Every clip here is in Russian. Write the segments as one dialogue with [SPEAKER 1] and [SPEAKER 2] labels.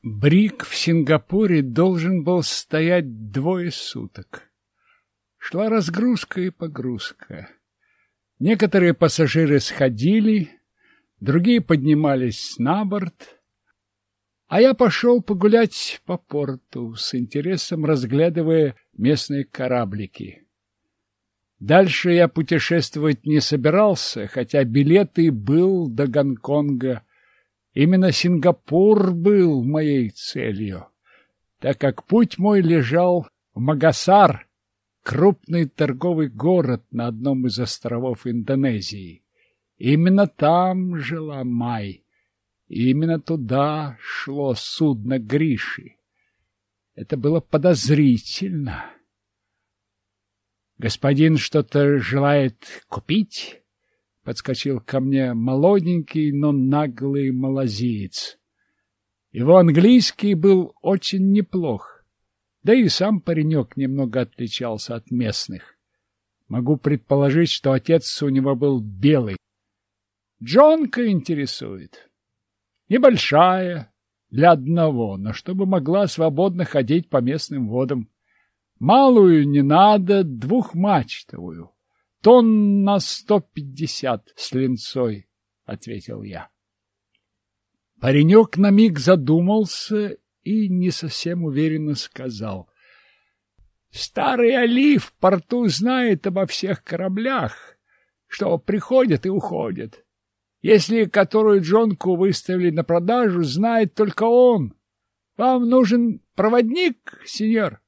[SPEAKER 1] Бриг в Сингапуре должен был стоять 2 суток. Шла разгрузка и погрузка. Некоторые пассажиры сходили, другие поднимались на борт, а я пошел погулять по порту, с интересом разглядывая местные кораблики. Дальше я путешествовать не собирался, хотя билеты был до Гонконга. Именно Сингапур был моей целью, так как путь мой лежал в Макасар, крупный торговый город на одном из островов Индонезии. Именно там жила Май, и именно туда шло судно Гриши. Это было подозрительно. «Господин что-то желает купить?» Подскочил ко мне молоденький, но наглый малазиец. Его английский был очень неплох, да и сам паренек немного отличался от местных. Могу предположить, что отец у него был белый. Джонка интересует. Небольшая, для одного, но чтобы могла свободно ходить по местным водам. Малую не надо, 2-мачтовую. Тонн на 150 с линцой, — ответил я. Паренек на миг задумался и не совсем уверенно сказал. Старый Али в порту знает обо всех кораблях, что приходят и уходят. Если которую джонку выставили на продажу, знает только он. Вам нужен проводник, сеньор?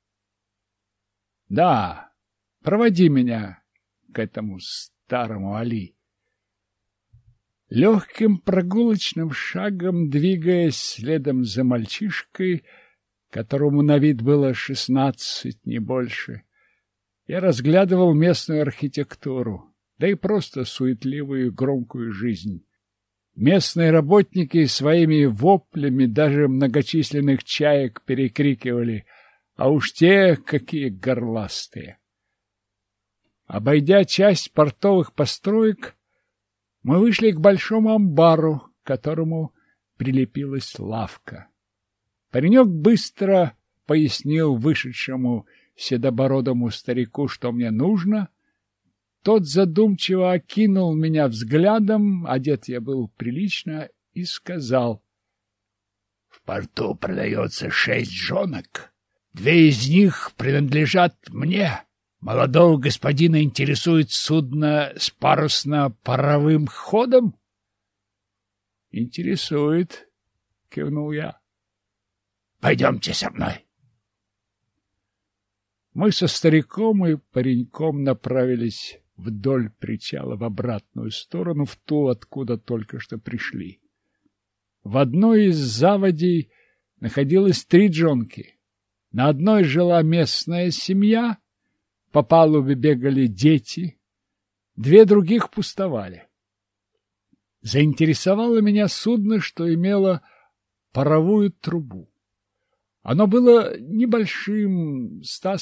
[SPEAKER 1] Да, проводи меня к этому старому Али. Легким прогулочным шагом, двигаясь следом за мальчишкой, которому на вид было 16, не больше, я разглядывал местную архитектуру, да и просто суетливую и громкую жизнь. Местные работники своими воплями даже многочисленных чаек перекрикивали, а уж те какие горластые. Обойдя часть портовых построек, мы вышли к большому амбару, к которому прилепилась лавка. Паренек быстро пояснил вышедшему седобородому старику, что мне нужно. Тот задумчиво окинул меня взглядом, одет я был прилично, и сказал: — В порту продается 6 джонок. 2 из них принадлежат мне. Молодого господина интересует судно с парусно-паровым ходом? — Интересует, — кивнул я. — Пойдемте со мной. Мы со стариком и пареньком направились вдоль причала в обратную сторону, в ту, откуда только что пришли. В одной из заводей находилось 3 джонки. На одной жила местная семья, по палубе бегали дети, 2 других пустовали. Заинтересовало меня судно, что имело паровую трубу. Оно было небольшим,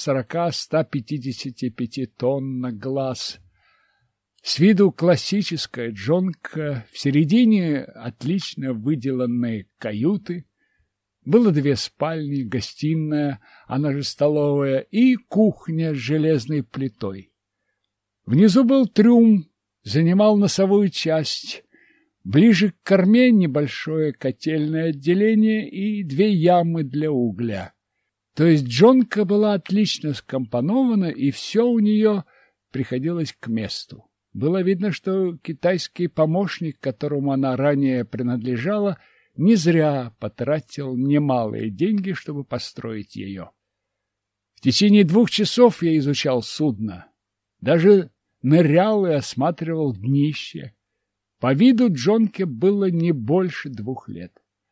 [SPEAKER 1] 140-155 тонн на глаз. С виду классическая джонка, в середине отлично выделанные каюты. Было 2 спальни, гостиная, она же столовая, и кухня с железной плитой. Внизу был трюм, занимал носовую часть. Ближе к корме небольшое котельное отделение и 2 ямы для угля. То есть джонка была отлично скомпонована, и все у нее приходилось к месту. Было видно, что китайский помощник, которому она ранее принадлежала, не зря потратил немалые деньги, чтобы построить ее. В течение 2 часов я изучал судно, даже нырял и осматривал днище. По виду джонке было не больше 2 лет.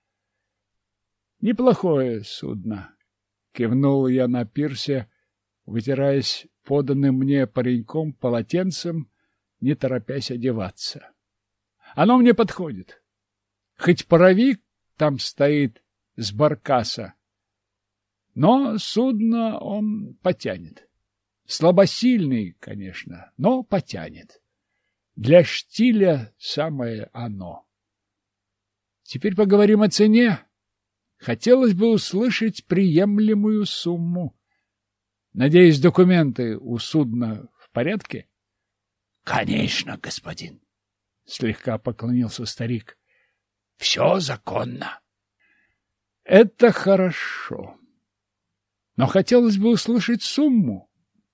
[SPEAKER 1] «Неплохое судно», — кивнул я на пирсе, вытираясь поданным мне пареньком полотенцем, не торопясь одеваться. «Оно мне подходит. Хоть паровик там стоит с баркаса, но судно он потянет. Слабосильный, конечно, но потянет. Для штиля самое оно. Теперь поговорим о цене. хотелось бы услышать приемлемую сумму. Надеюсь, документы у судна в порядке? — Конечно, господин, — слегка поклонился старик. — Все законно. — Это хорошо. Но хотелось бы услышать сумму.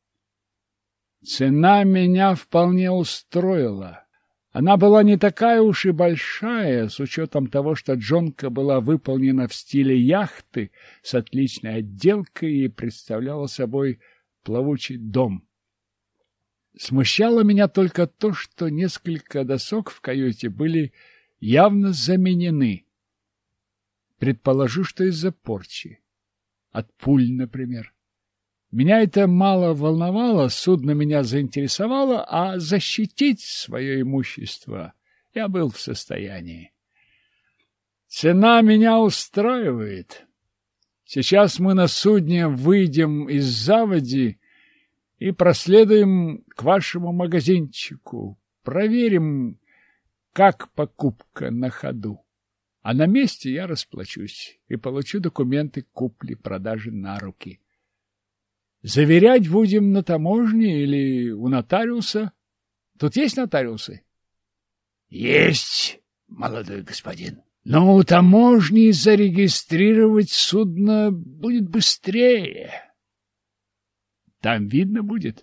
[SPEAKER 1] Цена меня вполне устроила. Она была не такая уж и большая, с учетом того, что джонка была выполнена в стиле яхты с отличной отделкой и представляла собой плавучий дом. Смущало меня только то, что несколько досок в каюте были явно заменены. Предположу, что из-за порчи. От пуль, например. Меня это мало волновало, судно меня заинтересовало, а защитить свое имущество я был в состоянии. Цена меня устраивает. Сейчас мы на судне выйдем из заводи и проследуем к вашему магазинчику, проверим, как покупка на ходу. А на месте я расплачусь и получу документы купли-продажи на руки. Заверять будем на таможне или у нотариуса? Тут есть нотариусы? Есть, молодой господин. Но у таможни зарегистрировать судно будет быстрее. Там видно будет.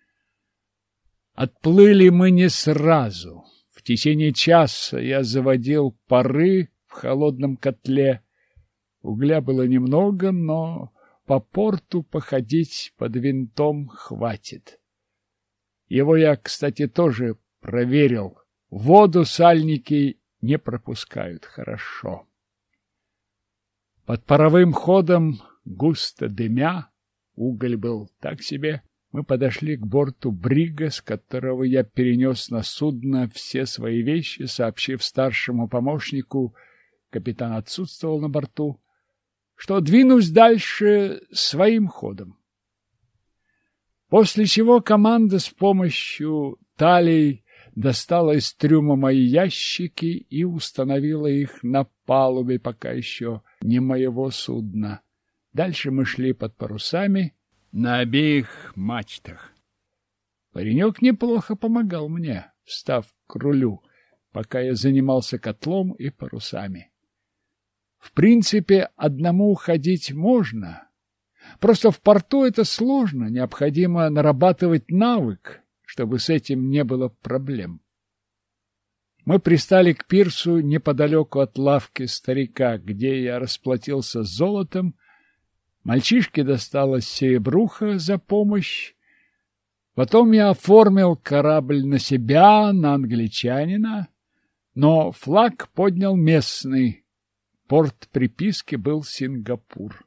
[SPEAKER 1] Отплыли мы не сразу. В течение часа я заводил пары в холодном котле. Угля было немного, но по порту походить под винтом хватит. Его я, кстати, тоже проверил. Воду сальники не пропускают хорошо. Под паровым ходом, густо дымя, уголь был так себе, мы подошли к борту брига, с которого я перенес на судно все свои вещи, сообщив старшему помощнику, капитан отсутствовал на борту, что двинусь дальше своим ходом. После чего команда с помощью талий достала из трюма мои ящики и установила их на палубе пока еще не моего судна. Дальше мы шли под парусами на обеих мачтах. Паренек неплохо помогал мне, встав к рулю, пока я занимался котлом и парусами. В принципе, одному ходить можно. Просто в порту это сложно, необходимо нарабатывать навык, чтобы с этим не было проблем. Мы пристали к пирсу неподалеку от лавки старика, где я расплатился с золотом. Мальчишке досталось серебруха за помощь. Потом я оформил корабль на себя, на англичанина, но флаг поднял местный. Порт приписки был Сингапур.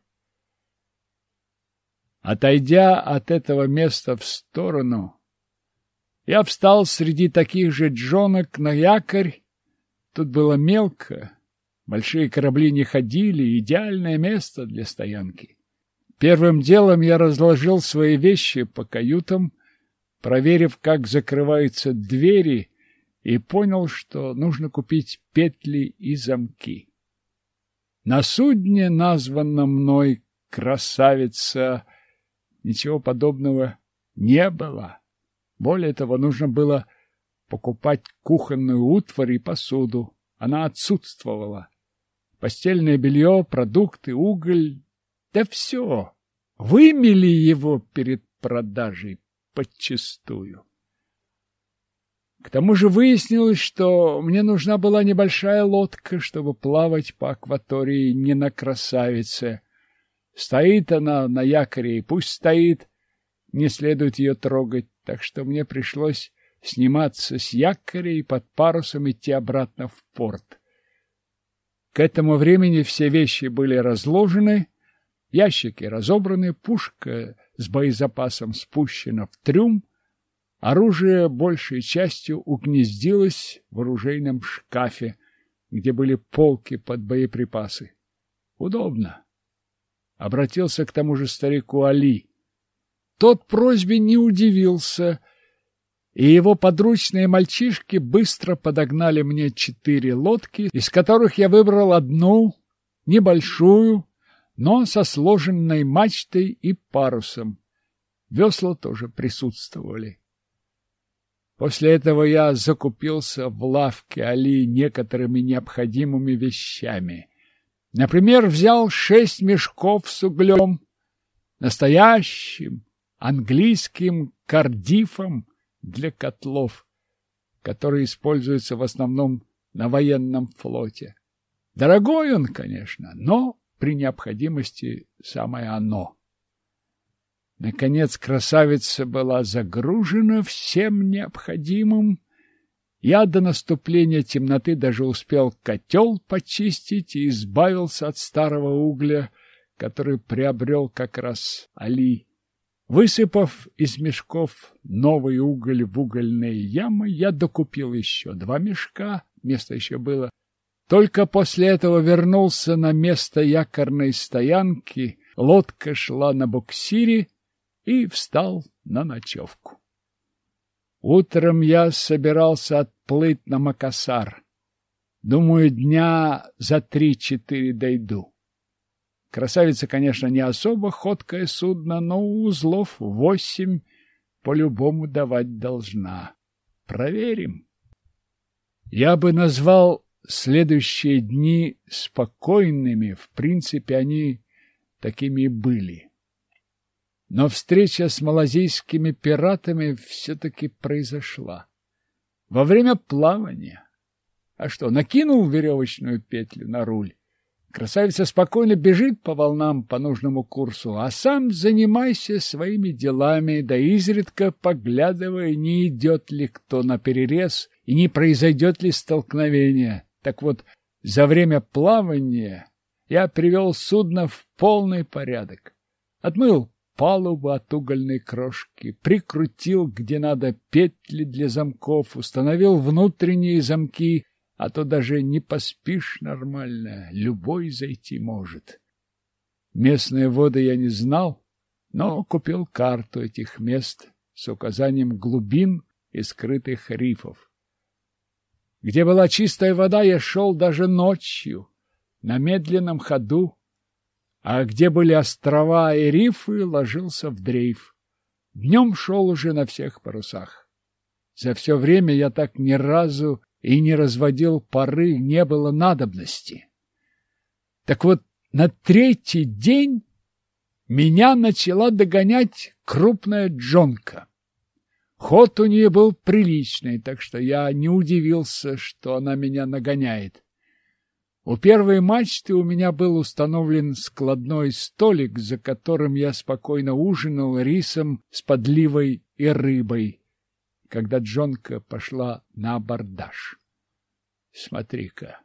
[SPEAKER 1] Отойдя от этого места в сторону, я встал среди таких же джонок на якорь. Тут было мелко, большие корабли не ходили, идеальное место для стоянки. Первым делом я разложил свои вещи по каютам, проверив, как закрываются двери, и понял, что нужно купить петли и замки. На судне, названном мной «Красавица», ничего подобного не было. Более того, нужно было покупать кухонную утварь и посуду. Она отсутствовала. Постельное белье, продукты, уголь, да все. Вымели его перед продажей подчистую. К тому же выяснилось, что мне нужна была небольшая лодка, чтобы плавать по акватории не на Красавице. Стоит она на якоре, и пусть стоит, не следует ее трогать, так что мне пришлось сниматься с якоря и под парусом идти обратно в порт. К этому времени все вещи были разложены, ящики разобраны, пушка с боезапасом спущена в трюм, оружие большей частью угнездилось в оружейном шкафе, где были полки под боеприпасы. Удобно. Обратился к тому же старику Али. Тот просьбе не удивился, и его подручные мальчишки быстро подогнали мне 4 лодки, из которых я выбрал одну, небольшую, но со сложенной мачтой и парусом. Весла тоже присутствовали. После этого я закупился в лавке Али некоторыми необходимыми вещами. Например, взял 6 мешков с углем, настоящим английским кардифом для котлов, который используется в основном на военном флоте. Дорогой он, конечно, но при необходимости самое оно. Наконец красавица была загружена всем необходимым. Я до наступления темноты даже успел котел почистить и избавился от старого угля, который приобрел как раз Али. Высыпав из мешков новый уголь в угольные ямы, я докупил еще 2 мешка, место еще было. Только после этого вернулся на место якорной стоянки, лодка шла на буксире, и встал на ночевку. Утром я собирался отплыть на Макассар. Думаю, дня за 3-4 дойду. Красавица, конечно, не особо ходкое судно, но узлов 8 по-любому давать должна. Проверим. Я бы назвал следующие дни спокойными, в принципе, они такими и были. Но встреча с малазийскими пиратами все-таки произошла. Во время плавания. А что, накинул веревочную петлю на руль? Красавица спокойно бежит по волнам по нужному курсу, а сам занимайся своими делами, да изредка поглядывая, не идет ли кто наперерез и не произойдет ли столкновение. Так вот, за время плавания я привел судно в полный порядок. Отмыл палубу от угольной крошки, прикрутил, где надо, петли для замков, установил внутренние замки, а то даже не поспишь нормально, любой зайти может. Местные воды я не знал, но купил карту этих мест с указанием глубин и скрытых рифов. Где была чистая вода, я шел даже ночью, на медленном ходу, а где были острова и рифы, ложился в дрейф. Днем шел уже на всех парусах. За все время я так ни разу и не разводил пары, не было надобности. Так вот, на 3-й день меня начала догонять крупная джонка. Ход у нее был приличный, так что я не удивился, что она меня нагоняет. У первой мачты у меня был установлен складной столик, за которым я спокойно ужинал рисом с подливой и рыбой, когда джонка пошла на абордаж. Смотри-ка,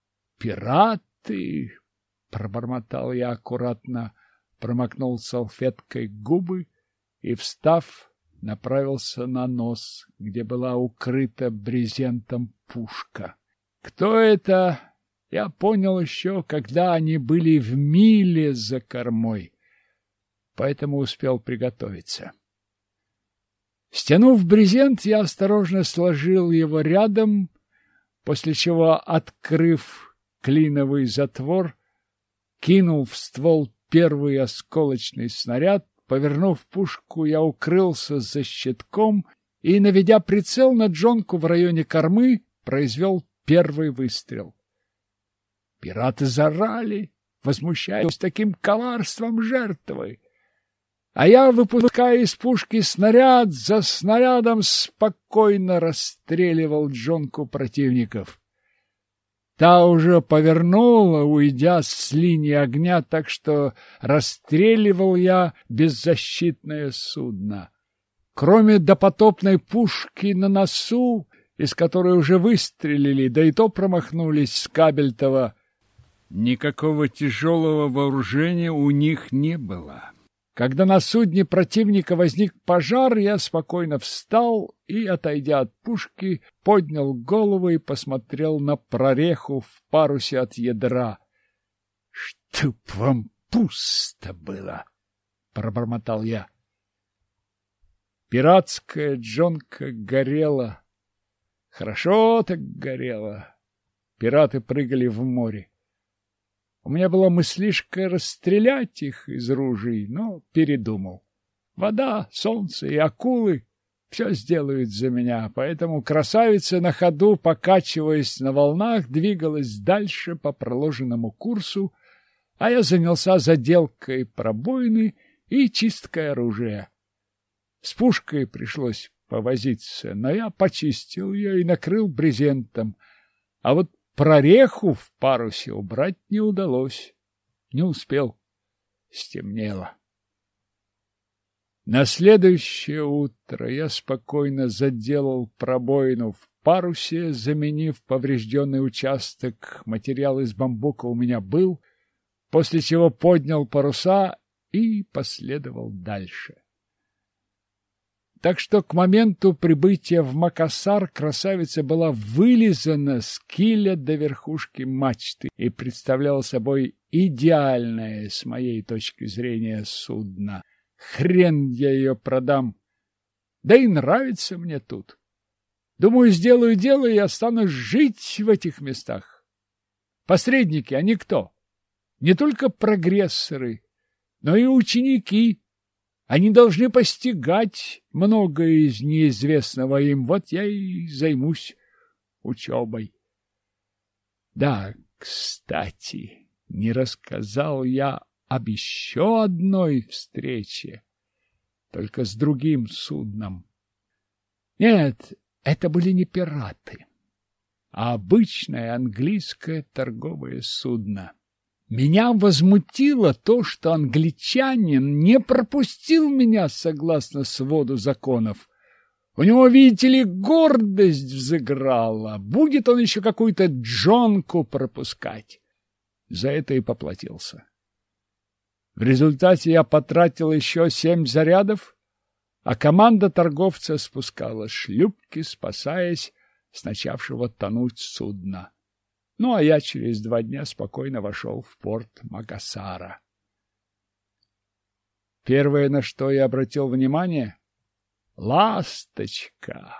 [SPEAKER 1] пираты! — пробормотал я аккуратно, промокнул салфеткой губы и, встав, направился на нос, где была укрыта брезентом пушка. Кто это? Я понял еще, когда они были в миле за кормой, поэтому успел приготовиться. Стянув брезент, я осторожно сложил его рядом, после чего, открыв клиновый затвор, кинул в ствол первый осколочный снаряд. Повернув пушку, я укрылся за щитком и, наведя прицел на джонку в районе кормы, произвел первый выстрел. Пираты заорали, возмущаясь таким коварством жертвы. А я, выпуская из пушки снаряд за снарядом, спокойно расстреливал джонку противников. Та уже повернула, уйдя с линии огня, так что расстреливал я беззащитное судно. Кроме допотопной пушки на носу, из которой уже выстрелили, да и то промахнулись с Кабельтова, никакого тяжелого вооружения у них не было. Когда на судне противника возник пожар, я спокойно встал и, отойдя от пушки, поднял голову и посмотрел на прореху в парусе от ядра. — Чтоб вам пусто было! — пробормотал я. Пиратская джонка горела. Хорошо так горела. Пираты прыгали в море. У меня была мыслишка расстрелять их из ружей, но передумал. Вода, солнце и акулы все сделают за меня, поэтому красавица на ходу, покачиваясь на волнах, двигалась дальше по проложенному курсу, а я занялся заделкой пробоины и чисткой оружия. С пушкой пришлось повозиться, но я почистил ее и накрыл брезентом, а вот прореху в парусе убрать не удалось. Не успел. Стемнело. На следующее утро я спокойно заделал пробоину в парусе, заменив поврежденный участок. Материал из бамбука у меня был, после чего поднял паруса и последовал дальше. Так что к моменту прибытия в Макассар красавица была вылизана с киля до верхушки мачты и представляла собой идеальное, с моей точки зрения, судно. Хрен я ее продам. Да и нравится мне тут. Думаю, сделаю дело и останусь жить в этих местах. Посредники, они кто? Не только прогрессоры, но и ученики. Они должны постигать многое из неизвестного им. Вот я и займусь учебой. Да, кстати, не рассказал я об еще одной встрече, только с другим судном. Нет, это были не пираты, а обычное английское торговое судно. Меня возмутило то, что англичанин не пропустил меня согласно своду законов. У него, видите ли, гордость взыграла. Будет он еще какую-то джонку пропускать. За это и поплатился. В результате я потратил еще 7 зарядов, а команда торговца спускала шлюпки, спасаясь с начавшего тонуть судна. Ну, а я через 2 дня спокойно вошел в порт Макассара. Первое, на что я обратил внимание — «Ласточка».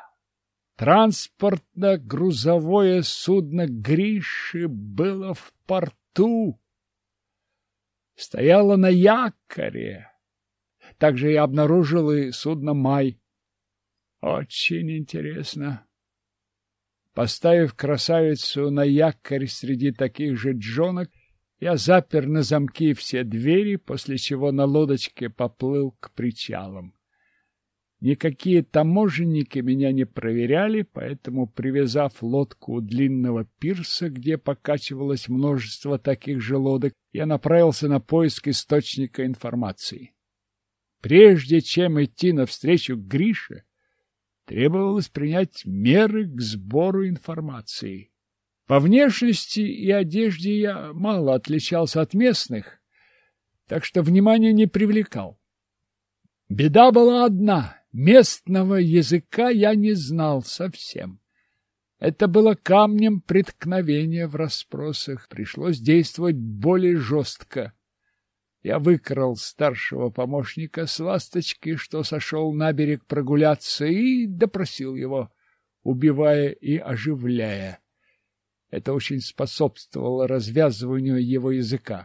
[SPEAKER 1] Транспортно-грузовое судно Гриши было в порту. Стояло на якоре. Также я обнаружил и судно «Май». Очень интересно. Поставив красавицу на якорь среди таких же джонок, я запер на замки все двери, после чего на лодочке поплыл к причалам. Никакие таможенники меня не проверяли, поэтому, привязав лодку у длинного пирса, где покачивалось множество таких же лодок, я направился на поиск источника информации. Прежде чем идти навстречу Грише, требовалось принять меры к сбору информации. По внешности и одежде я мало отличался от местных, так что внимания не привлекал. Беда была одна — местного языка я не знал совсем. Это было камнем преткновения в расспросах, пришлось действовать более жестко. Я выкрал старшего помощника с ласточки, что сошел на берег прогуляться, и допросил его, убивая и оживляя. Это очень способствовало развязыванию его языка.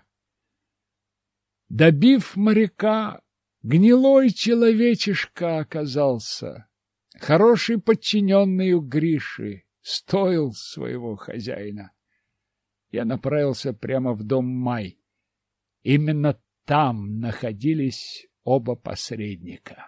[SPEAKER 1] Добив моряка, гнилой человечишка оказался. Хороший подчиненный у Гриши, стоил своего хозяина. Я направился прямо в дом Май. Именно там находились оба посредника.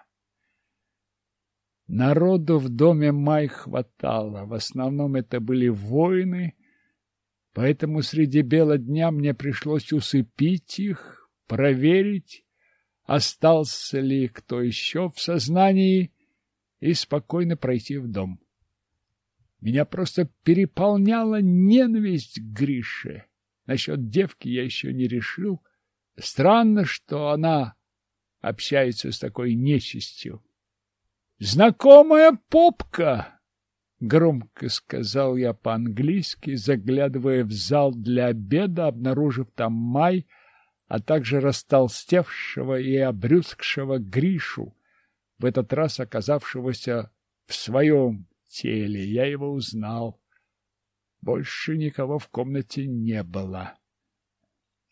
[SPEAKER 1] Народу в доме Май хватало, в основном это были воины, поэтому среди бела дня мне пришлось усыпить их, проверить, остался ли кто еще в сознании, и спокойно пройти в дом. Меня просто переполняла ненависть к Грише. Насчет девки я еще не решил. Странно, что она общается с такой нечистью. «Знакомая попка!» — громко сказал я по-английски, заглядывая в зал для обеда, обнаружив там Май, а также растолстевшего и обрюзгшего Гришу, в этот раз оказавшегося в своем теле. Я его узнал. Больше никого в комнате не было.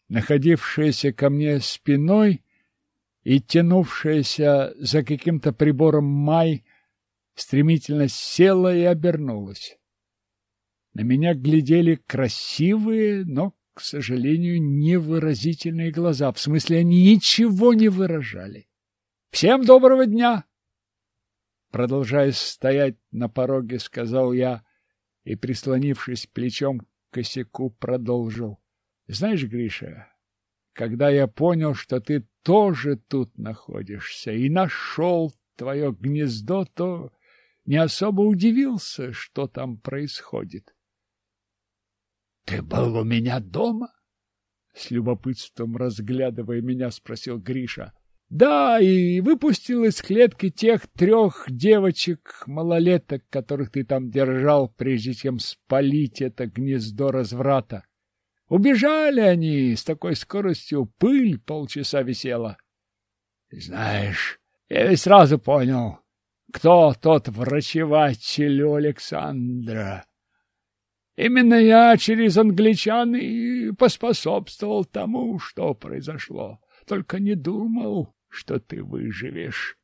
[SPEAKER 1] находившаяся ко мне спиной и тянувшаяся за каким-то прибором Май, стремительно села и обернулась. На меня глядели красивые, но, к сожалению, невыразительные глаза. В смысле, они ничего не выражали. «Всем доброго дня!» Продолжая стоять на пороге, сказал я и, прислонившись плечом к косяку, продолжил. «Знаешь, Гриша, когда я понял, что ты тоже тут находишься и нашел твое гнездо, то не особо удивился, что там происходит». «Ты был у меня дома?» — с любопытством разглядывая меня, спросил Гриша. «Да, и выпустил из клетки тех 3 девочек-малолеток, которых ты там держал, прежде чем спалить это гнездо разврата. Убежали они с такой скоростью, пыль полчаса висела. Знаешь, я ведь сразу понял, кто тот врачеватель у Александра. Именно я через англичан и поспособствовал тому, что произошло. Только не думал, что ты выживешь.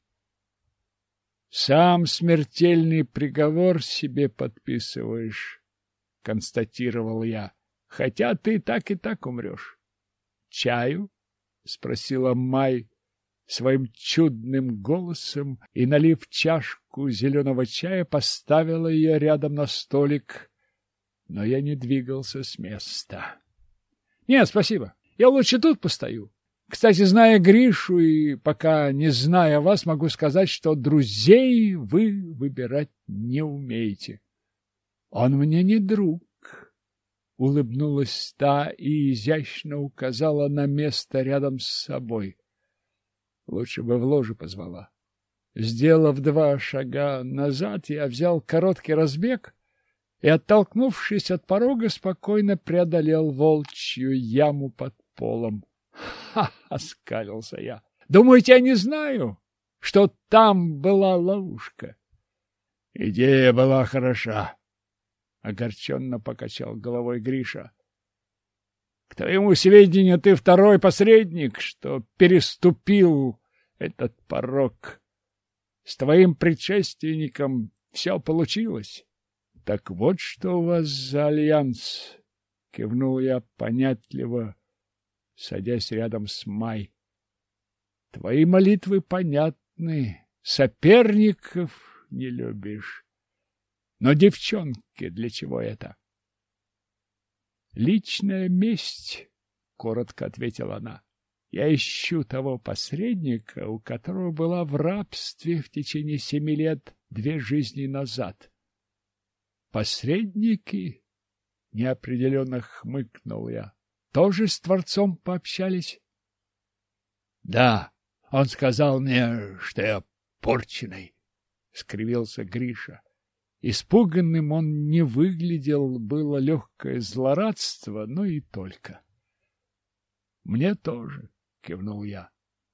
[SPEAKER 1] Сам смертельный приговор себе подписываешь, констатировал я, хотя ты так и так умрешь. Чаю? Спросила Май своим чудным голосом и, налив чашку зеленого чая, поставила ее рядом на столик, но я не двигался с места. Нет, спасибо, я лучше тут постою. Кстати, зная Гришу и пока не зная вас, могу сказать, что друзей вы выбирать не умеете. Он мне не друг, улыбнулась та и изящно указала на место рядом с собой. Лучше бы в ложе позвала. Сделав 2 шага назад, я взял короткий разбег и, оттолкнувшись от порога, спокойно преодолел волчью яму под полом. «Ха!» — оскалился я. «Думаете, я не знаю, что там была ловушка?» «Идея была хороша», — огорченно покачал головой Гриша. «К твоему сведению, ты 2-й посредник, что переступил этот порог. С твоим предшественником все получилось». «Так вот что у вас за альянс», — кивнул я понятливо, садясь рядом с Май. «Твои молитвы понятны, соперников не любишь. Но, девчонки, для чего это?» «Личная месть», — коротко ответила она. «Я ищу того посредника, у которого была в рабстве в течение 7 лет 2 жизни назад». «Посредники?» — неопределенно хмыкнул я. «Тоже с Творцом пообщались?» «Да, он сказал мне, что я порченый», — скривился Гриша. Испуганным он не выглядел, было легкое злорадство, но и только. «Мне тоже», — кивнул я.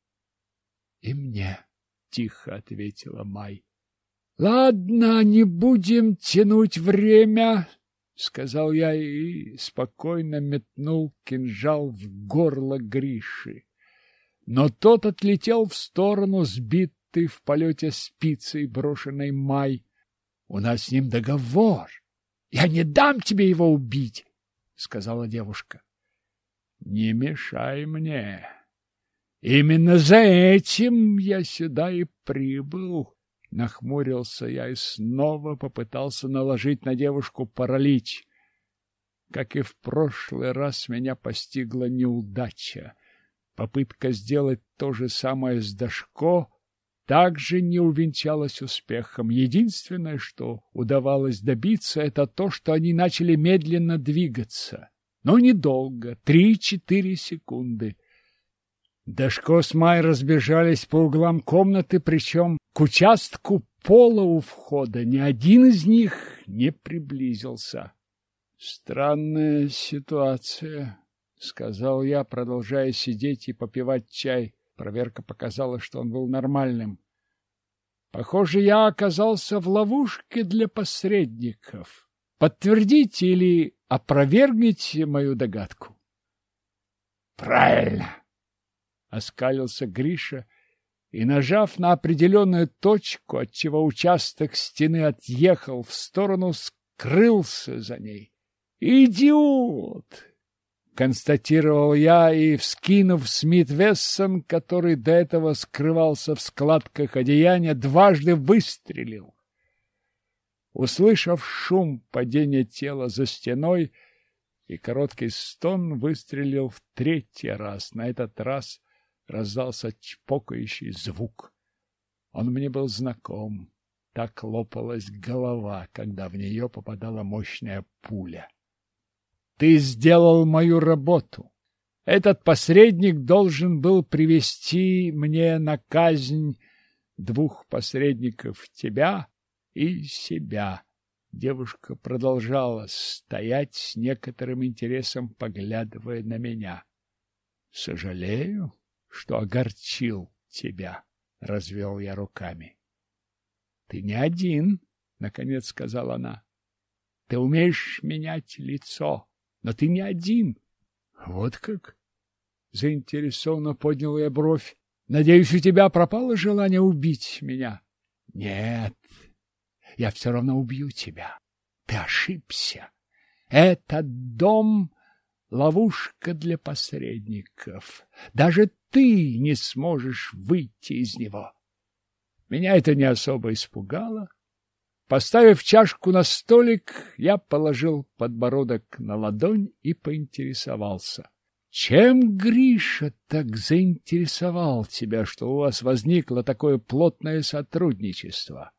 [SPEAKER 1] «И мне», — тихо ответила Май. «Ладно, не будем тянуть время», — сказал я и спокойно метнул кинжал в горло Гриши. Но тот отлетел в сторону, сбитый в полете спицей, брошенной Май. «У нас с ним договор. Я не дам тебе его убить», — сказала девушка. «Не мешай мне. Именно за этим я сюда и прибыл». Нахмурился я и снова попытался наложить на девушку паралич. Как и в прошлый раз, меня постигла неудача. Попытка сделать то же самое с Дашко также не увенчалась успехом. Единственное, что удавалось добиться, это то, что они начали медленно двигаться. Но недолго, 3-4 секунды. Дашко с Май разбежались по углам комнаты, причем к участку пола у входа ни один из них не приблизился. «Странная ситуация», — сказал я, продолжая сидеть и попивать чай. Проверка показала, что он был нормальным. «Похоже, я оказался в ловушке для посредников. Подтвердите или опровергните мою догадку». Правильно! — оскалился Гриша и, нажав на определенную точку, отчего участок стены отъехал в сторону, скрылся за ней. «Идиот!» — констатировал я и, вскинув Смит-Вессон, который до этого скрывался в складках одеяния, дважды выстрелил. Услышав шум падения тела за стеной и короткий стон, выстрелил в третий раз. На этот раз раздался чпокающий звук. Он мне был знаком. Так лопалась голова, когда в нее попадала мощная пуля. Ты сделал мою работу. Этот посредник должен был привести мне на казнь 2 посредников, тебя и себя. Девушка продолжала стоять с некоторым интересом, поглядывая на меня. Сожалею, что огорчил тебя, развел я руками. Ты не один, наконец сказала она. Ты умеешь менять лицо, но ты не один. Вот как? Заинтересованно поднял я бровь. Надеюсь, у тебя пропало желание убить меня? Нет, я все равно убью тебя. Ты ошибся. Этот дом — ловушка для посредников. Даже ты не сможешь выйти из него. Меня это не особо испугало. Поставив чашку на столик, я положил подбородок на ладонь и поинтересовался. Чем Гриша так заинтересовал тебя, что у вас возникло такое плотное сотрудничество?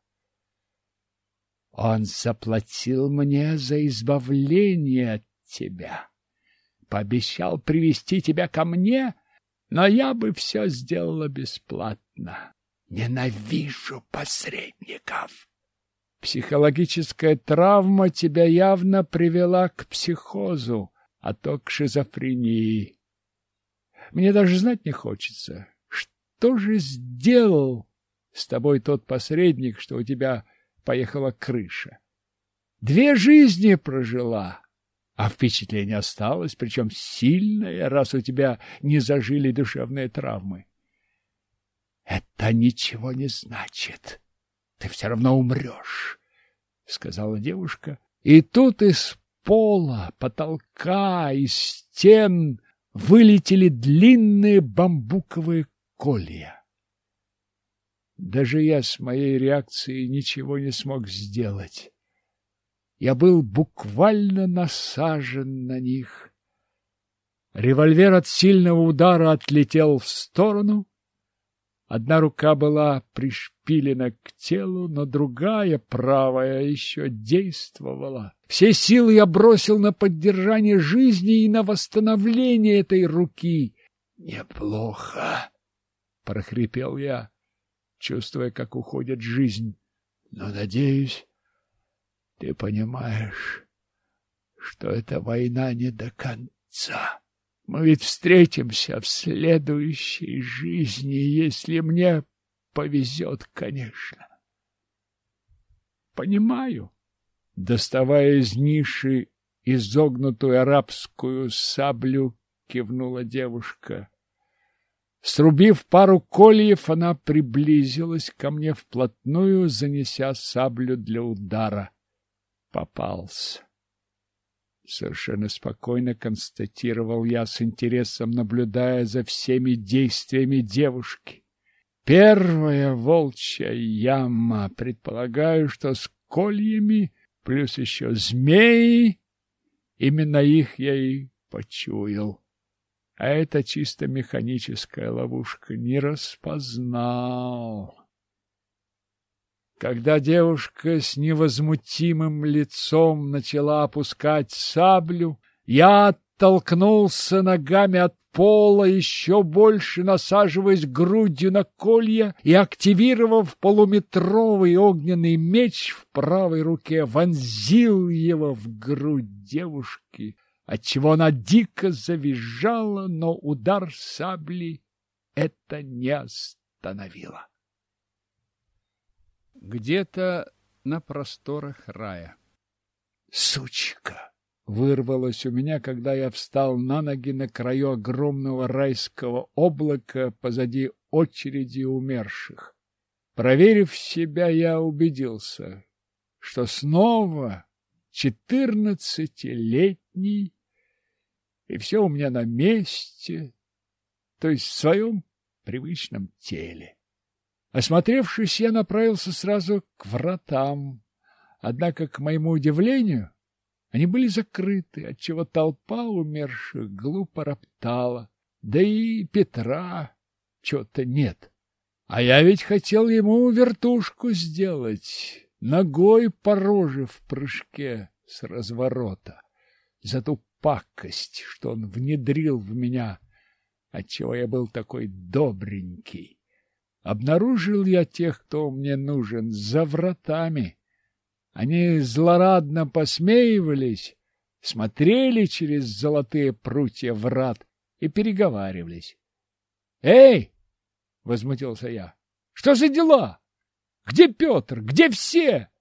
[SPEAKER 1] Он заплатил мне за избавление от тебя. Пообещал привести тебя ко мне, но я бы все сделала бесплатно. Ненавижу посредников. Психологическая травма тебя явно привела к психозу, а то к шизофрении. Мне даже знать не хочется, что же сделал с тобой тот посредник, что у тебя поехала крыша. 2 жизни прожила, а впечатление осталось, причем сильное, раз у тебя не зажили душевные травмы. Это ничего не значит. Ты все равно умрешь, — сказала девушка. И тут из пола, потолка и стен вылетели длинные бамбуковые колья. Даже я с моей реакцией ничего не смог сделать. Я был буквально насажен на них. Револьвер от сильного удара отлетел в сторону. Одна рука была пришпилена к телу, но другая, правая, еще действовала. Все силы я бросил на поддержание жизни и на восстановление этой руки. «Неплохо», — прохрипел я, чувствуя, как уходит жизнь. «Но, надеюсь, ты понимаешь, что эта война не до конца. Мы ведь встретимся в следующей жизни, если мне повезет, конечно». «Понимаю», — доставая из ниши изогнутую арабскую саблю, кивнула девушка. Срубив пару кольев, она приблизилась ко мне вплотную, занеся саблю для удара. Попался. Совершенно спокойно констатировал я, с интересом наблюдая за всеми действиями девушки. Первая волчья яма. Предполагаю, что с кольями, плюс еще змеи. Именно их я и почуял. А это чисто механическая ловушка. Не распознал. Когда девушка с невозмутимым лицом начала опускать саблю, я оттолкнулся ногами от пола, еще больше насаживаясь грудью на колья и, активировав полуметровый огненный меч в правой руке, вонзил его в грудь девушки, отчего она дико завизжала, но удар сабли это не остановило. Где-то на просторах рая. «Сучка!» — вырвалось у меня, когда я встал на ноги на краю огромного райского облака позади очереди умерших. Проверив себя, я убедился, что снова 14-летний, и все у меня на месте, то есть в своем привычном теле. Осмотревшись, я направился сразу к вратам, однако, к моему удивлению, они были закрыты, отчего толпа умерших глупо роптала, да и Петра чего-то нет. А я ведь хотел ему вертушку сделать, ногой по роже в прыжке с разворота, за ту пакость, что он внедрил в меня, отчего я был такой добренький. Обнаружил я тех, кто мне нужен, за вратами. Они злорадно посмеивались, смотрели через золотые прутья врат и переговаривались. «Эй!» — возмутился я. «Что за дела? Где Петр? Где все?»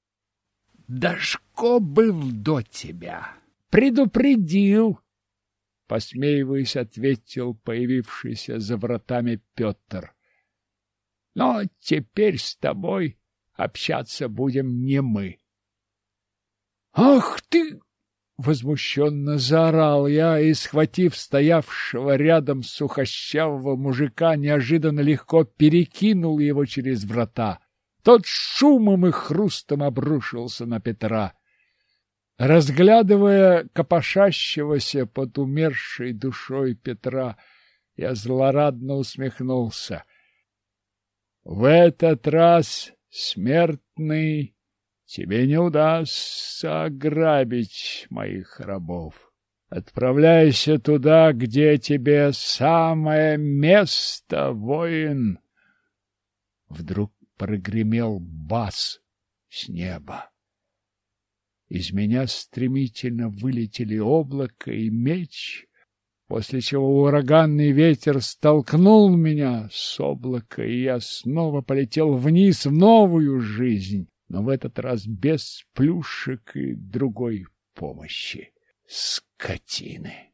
[SPEAKER 1] «Дашко был до тебя. Предупредил!» Посмеиваясь, ответил появившийся за вратами Петр. «Но теперь с тобой общаться будем не мы». «Ах ты!» — возмущенно заорал я и, схватив стоявшего рядом сухощавого мужика, неожиданно легко перекинул его через врата. Тот шумом и хрустом обрушился на Петра. Разглядывая копошащегося под умершей душой Петра, я злорадно усмехнулся. В этот раз, смертный, тебе не удастся ограбить моих рабов. Отправляйся туда, где тебе самое место, воин. Вдруг прогремел бас с неба. Из меня стремительно вылетели облако и меч, после чего ураганный ветер столкнул меня с облака, и я снова полетел вниз в новую жизнь, но в этот раз без плюшек и другой помощи. Скотины!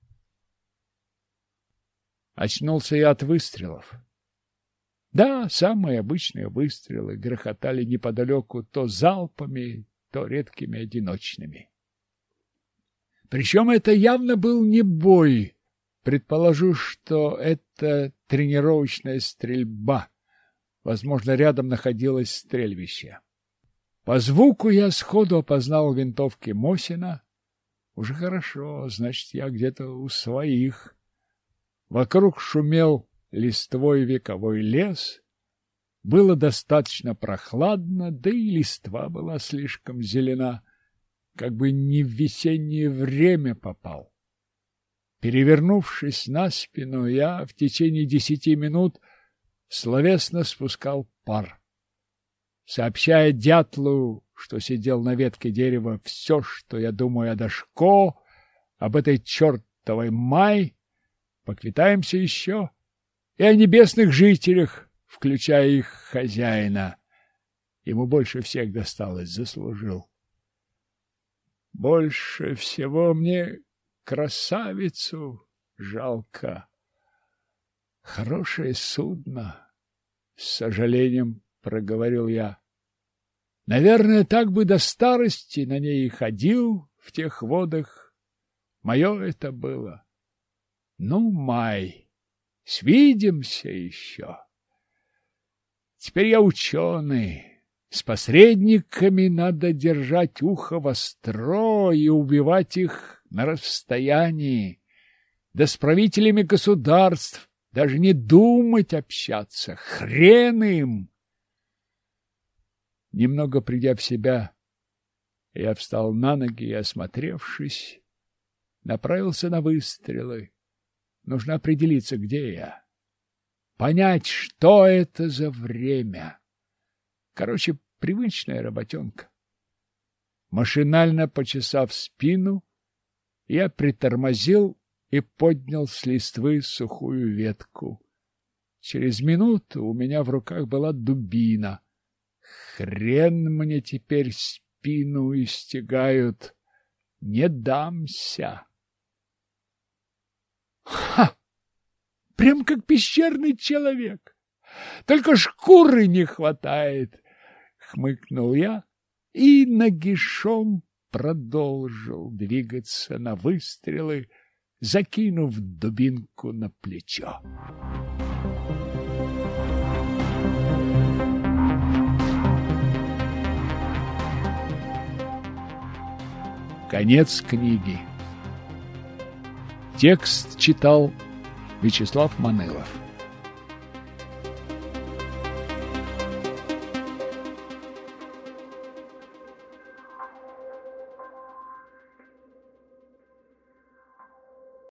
[SPEAKER 1] Очнулся я от выстрелов. Да, самые обычные выстрелы грохотали неподалеку то залпами, то редкими одиночными. Причем это явно был не бой. Предположу, что это тренировочная стрельба. Возможно, рядом находилось стрельбище. По звуку я сходу опознал винтовки Мосина. Уже хорошо, значит, я где-то у своих. Вокруг шумел листвой вековой лес. Было достаточно прохладно, да и листва была слишком зелена, как бы не в весеннее время попал. Перевернувшись на спину, я в течение 10 минут словесно спускал пар, сообщая дятлу, что сидел на ветке дерева, все, что я думаю о Дашко, об этой чертовой Май, поквитаемся еще, и о небесных жителях, включая их хозяина. Ему больше всех досталось, заслужил. Больше всего мне красавицу жалко. Хорошее судно, с сожалением проговорил я. Наверное, так бы до старости на ней и ходил в тех водах. Мое это было. Ну, Май, свидимся еще. Теперь я ученый. С посредниками надо держать ухо востро и убивать их на расстоянии. Да с правителями государств даже не думать общаться. Хрен им! Немного придя в себя, я встал на ноги и, осмотревшись, направился на выстрелы. Нужно определиться, где я. Понять, что это за время. Короче, привычная работенка. Машинально почесав спину, я притормозил и поднял с листвы сухую ветку. Через минуту у меня в руках была дубина. Хрен мне теперь спину истягают. не дамся. Ха! Прям как пещерный человек. Только шкуры не хватает, хмыкнул я и нагишом продолжил двигаться на выстрелы, закинув дубинку на плечо. Конец книги. Текст читал Вячеслав Манылов.